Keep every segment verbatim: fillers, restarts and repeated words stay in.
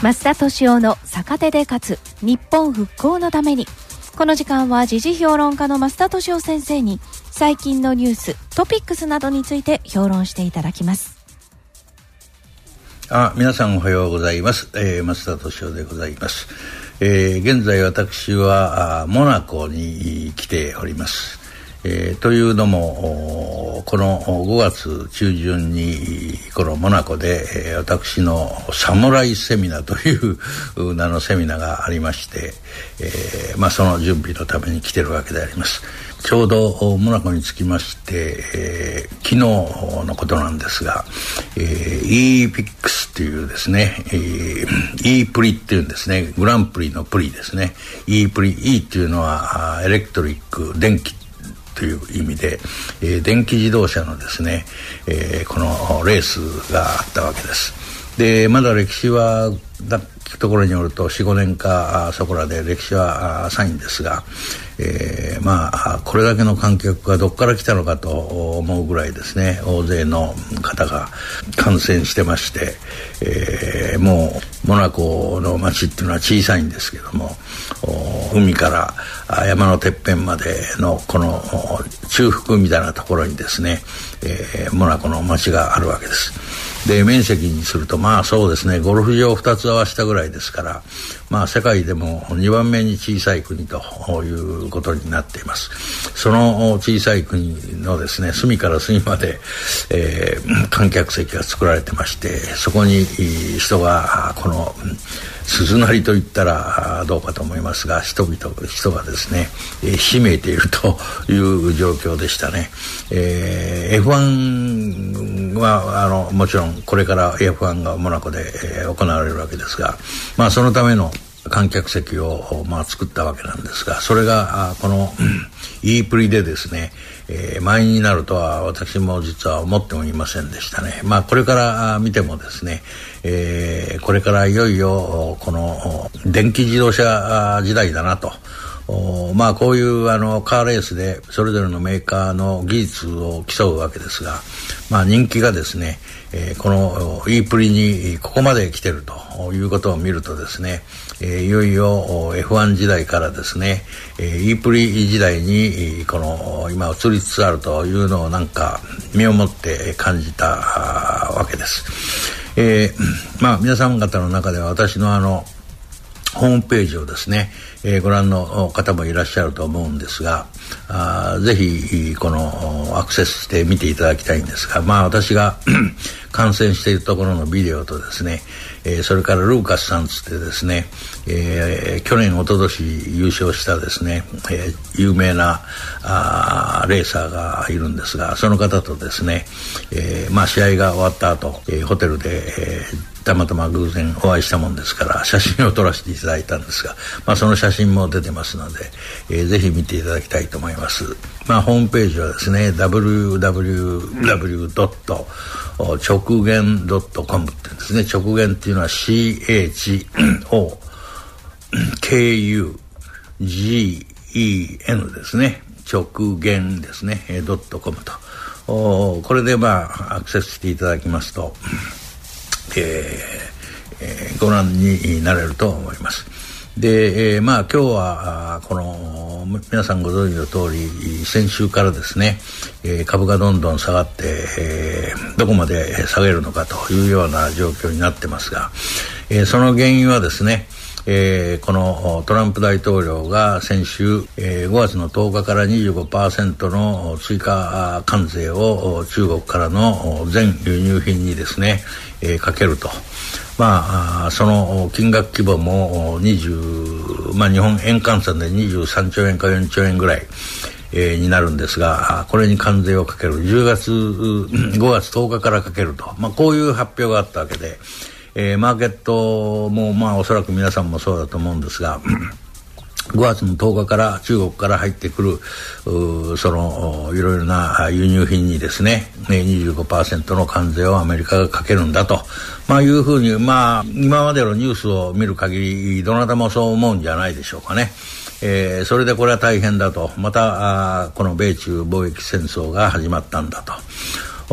増田俊雄の逆手で勝つ日本復興のために。この時間は時事評論家の増田俊雄先生に最近のニューストピックスなどについて評論していただきます。 あ、皆さんおはようございます、えー、増田俊雄でございます。えー、現在私はモナコに来ております。えー、というのもこのごがつ中旬にこのモナコで、えー、私のサムライセミナーという名のセミナーがありまして、えーまあ、その準備のために来てるわけであります。ちょうどモナコに着きまして、えー、昨日のことなんですが、えー、イーピックス っていうですね、えー、E プリっていうんですね、グランプリのプリですね。E プリ E っていうのはエレクトリック、電気という意味で、えー、電気自動車のですね、えー、このレースがあったわけです。で、まだ歴史はだ聞くところによると よん、ごねんかそこらで歴史は浅いんですが、えー、まあこれだけの観客がどこから来たのかと思うぐらいですね、大勢の方が観戦してまして、えー、もうモナコの街っていうのは小さいんですけども、海から山のてっぺんまでのこの中腹みたいなところにですね、えー、モナコの街があるわけです。で、面積にするとまあそうですね、ゴルフ場ふたつ合わせたぐらいですから、まあ世界でもにばんめに小さい国ということになっています。その小さい国のですね、隅から隅まで、えー、観客席が作られてまして、そこに人がこの鈴なりと言ったらどうかと思いますが、人々人がですね、えー、ひめいているという状況でしたね。えー、エフワン はあのもちろんこれから エフワン がモナコで、えー、行われるわけですが、まあそのための観客席を、まあ、作ったわけなんですが、それがこの E プリでですね、えー、満員になるとは私も実は思ってもいませんでしたね。まあこれから見てもですね、えー、これからいよいよこの電気自動車時代だなと。まあこういうあのカーレースでそれぞれのメーカーの技術を競うわけですが、まあ人気がですね、えー、この E プリにここまで来てるということを見るとですね、えー、いよいよ エフワン 時代からですね、えー、E プリ時代にこの今移りつつあるというのをなんか身をもって感じたわけです。えー、まあ皆さん方の中では私のあのホームページをですね、えー、ご覧の方もいらっしゃると思うんですが、あぜひこのアクセスして見ていただきたいんですが、まあ私が観戦しているところのビデオとですね、えー、それからルーカスさんつってですね、えー、去年一昨年優勝したですね、えー、有名なあレーサーがいるんですが、その方とですね、えー、まあ試合が終わった後、えー、ホテルで、えーたまたま偶然お会いしたもんですから写真を撮らせていただいたんですが、まあ、その写真も出てますので、えー、ぜひ見ていただきたいと思います。まあ、ホームページはですね ダブリューダブリューダブリュードット直言ドットコム って言うんですね。直言っていうのは シーエイチオーケーユージーイーエヌ ですね。直言ですね、ドットコムと。これでまあアクセスしていただきますと、えーえー、ご覧になれると思います。で、えー、まあ今日はこの皆さんご存知の通り先週からですね、えー、株がどんどん下がって、えー、どこまで下げるのかというような状況になってますが、えー、その原因はですね、えー、このトランプ大統領が先週、えー、ごがつのとおかから にじゅうごパーセント の追加関税を中国からの全輸入品にですね、えー、かけると。まあ、その金額規模もにじゅう、まあ日本円換算でにじゅうさんちょうえんかよんちょうえんぐらい、えー、になるんですが、これに関税をかける。じゅうがつ、ごがつとおかからかけると。まあこういう発表があったわけで、えー、マーケットもまあおそらく皆さんもそうだと思うんですが、ごがつのとおかから中国から入ってくるそのいろいろな輸入品にですね にじゅうごパーセント の関税をアメリカがかけるんだと、まあ、いうふうに、まあ、今までのニュースを見る限りどなたもそう思うんじゃないでしょうかね。えー、それでこれは大変だと、またこの米中貿易戦争が始まったんだと。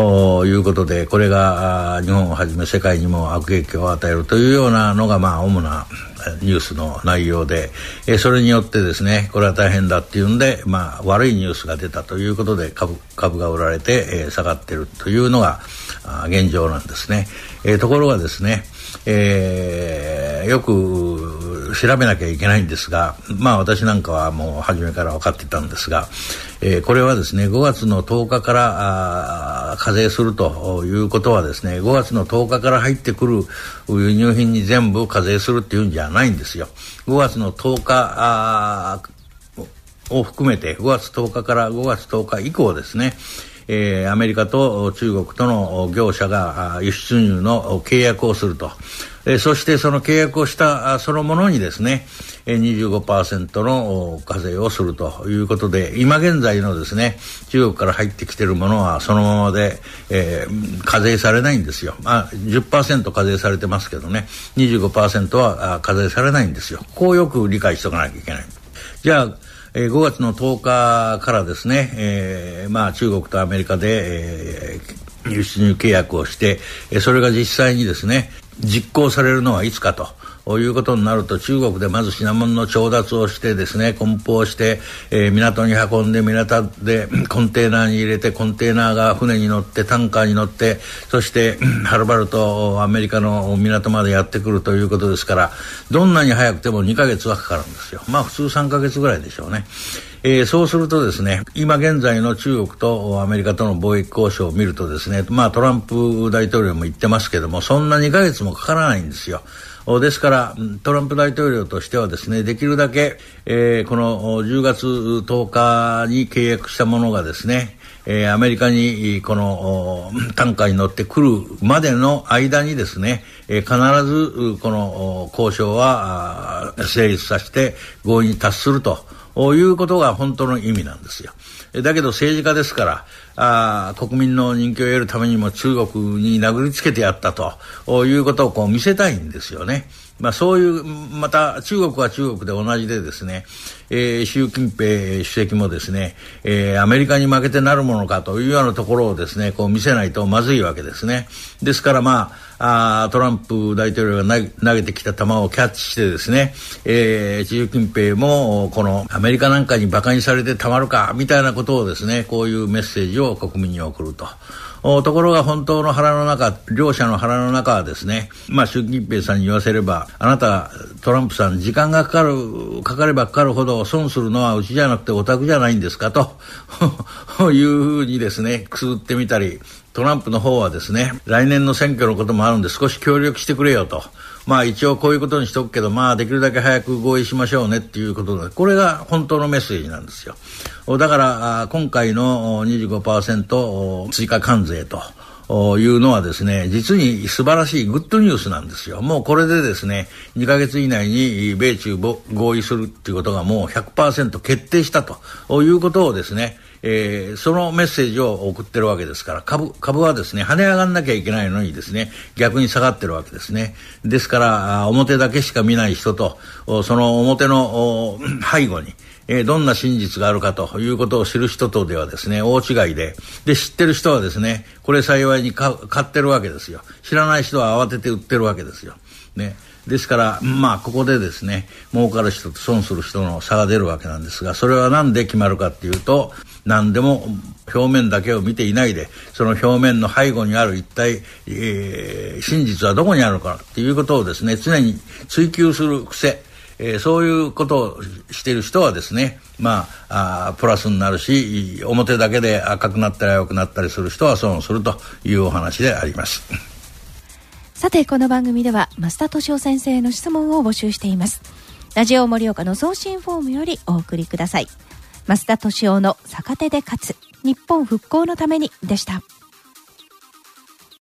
いうことで、これが日本をはじめ世界にも悪影響を与えるというようなのが、まあ、主なニュースの内容で、えー、それによってですね、これは大変だっていうんで、まあ、悪いニュースが出たということで 株, 株が売られて、えー、下がっているというのが現状なんですね。えー、ところがですね、えー、よく調べなきゃいけないんですが、まあ私なんかはもう初めから分かっていたんですが、えー、これはですね、ごがつのとおかから課税するということはですね、ごがつのとおかから入ってくる輸入品に全部課税するっていうんじゃないんですよ。ごがつのとおかを含めてごがつとおかからごがつとおか以降ですね、えー、アメリカと中国との業者が輸出入の契約をすると、えー、そしてその契約をしたそのものにですね にじゅうごパーセント の課税をするということで、今現在のですね中国から入ってきているものはそのままで、えー、課税されないんですよ。まあ じゅっパーセント 課税されてますけどね、 にじゅうごパーセント は課税されないんですよ。こうよく理解しておかなきゃいけない。じゃあえー、ごがつのとおかからですね、えー、まあ中国とアメリカで、えー、輸出入契約をして、えー、それが実際にですね実行されるのはいつかということになると、中国でまず品物の調達をしてですね、梱包して、えー、港に運んで、港でコンテーナーに入れて、コンテーナーが船に乗ってタンカーに乗って、そしてはるばるとアメリカの港までやってくるということですから、どんなに早くてもにかげつはかかるんですよ。まあ普通さんかげつぐらいでしょうね。えー、そうするとですね、今現在の中国とアメリカとの貿易交渉を見るとですね、まあトランプ大統領も言ってますけども、そんなにかげつもかからないんですよ。ですからトランプ大統領としてはですね、できるだけ、えー、このじゅうがつとおかに契約したものがですね、えー、アメリカにこのタンカーに乗ってくるまでの間にですね、えー、必ずこの交渉は成立させて合意に達するということが本当の意味なんですよ。だけど政治家ですから、あ国民の人気を得るためにも中国に殴りつけてやったということをこう見せたいんですよね。まあそういう、また中国は中国で同じでですね、えー、習近平主席もですね、えー、アメリカに負けてなるものかというようなところをですね、こう見せないとまずいわけですね。ですからまあ、あトランプ大統領が投げてきた球をキャッチしてですね、えー、習近平もこのアメリカなんかに馬鹿にされてたまるかみたいなことをですね、こういうメッセージを国民に送ると。ところが本当の腹の中、両者の腹の中はですね、まあ習近平さんに言わせれば、あなたトランプさん時間がかかるかかればかかるほど損するのはうちじゃなくてお宅じゃないんですかというふうにですねくすぐってみたり、トランプの方はですね、来年の選挙のこともあるんで少し協力してくれよと、まあ一応こういうことにしておくけど、まあできるだけ早く合意しましょうねっていうことで、これが本当のメッセージなんですよ。だから今回の にじゅうごパーセント 追加関税というのはですね、実に素晴らしいグッドニュースなんですよ。もうこれでですね、にかげつ以内に米中合意するっていうことがもう ひゃくパーセント 決定したということをですね、えー、そのメッセージを送ってるわけですから、株、株はですね、跳ね上がんなきゃいけないのにですね、逆に下がってるわけですね。ですから、表だけしか見ない人と、その表の背後に、えー、どんな真実があるかということを知る人とではですね、大違いで、で、知ってる人はですね、これ幸いに買ってるわけですよ。知らない人は慌てて売ってるわけですよ。ね。ですから、まあ、ここでですね、儲かる人と損する人の差が出るわけなんですが、それはなんで決まるかっていうと、何でも表面だけを見ていないで、その表面の背後にある一体、えー、真実はどこにあるのかっていうことをですね、常に追求する癖、えー、そういうことをしている人はですね、まあ、あプラスになるし、表だけで赤くなったり青くなったりする人は損するというお話であります。 さて、この番組では増田俊夫先生への質問を募集しています。ラジオ盛岡の送信フォームよりお送りください。増田俊夫の逆手で勝つ、日本復興のためにでした。